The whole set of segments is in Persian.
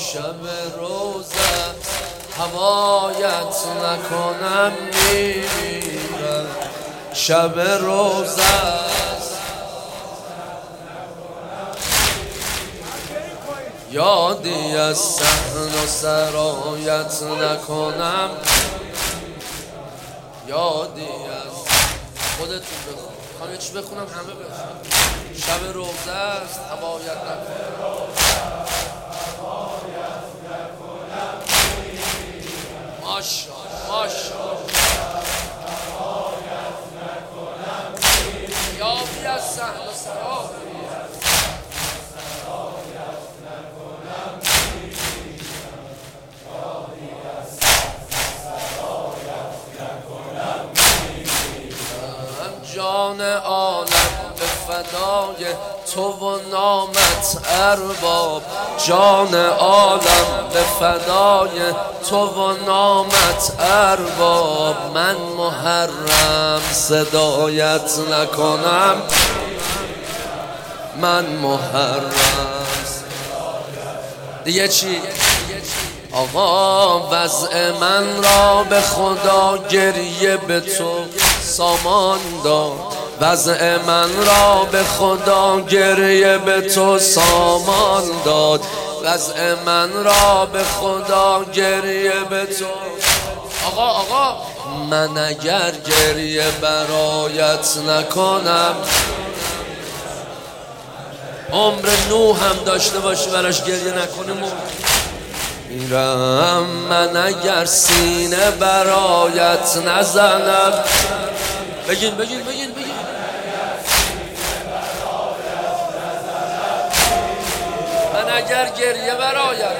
شب روزت هوایت نکنم میمیرم. شب روزت یادی از صحن و سرایت نکنم. یادی از خودتون بخون. میخوام یه چی بخونم همه بخونم. شب روزه است هوایت نکنم. ماشاءالله یادی از صحن و سرایت جان عالم به فدای تو و نامت ارباب. جان عالم به فدای تو و نامت ارباب. من محرم صدایت نکنم. من محرم دیگه چی؟ آقا وضع من را به خدا گریه به تو سامان داد. وضع من را به خدا گریه به تو سامان داد. وضع من را به خدا گریه به تو. آقا من اگر گریه برایت نکنم، عمر نوح هم داشته باشی براش گریه نکنیم میرم. من اگر سینه برایت نزنم، بگین من اگر گریه برایت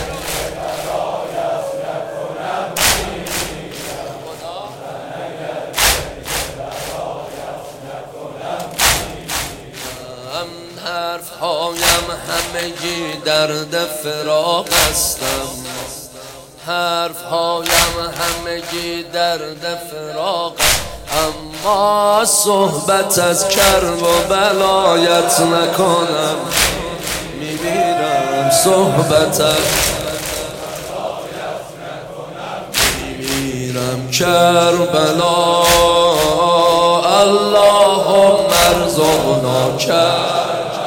حرف هایم همگی درد فراق هستم. حرف هایم همگی درد فراق، اما صحبت از کرب و بلایت نکنم میمیرم. صحبت از میمیرم. کربلا اللهم ارزقنا کرب.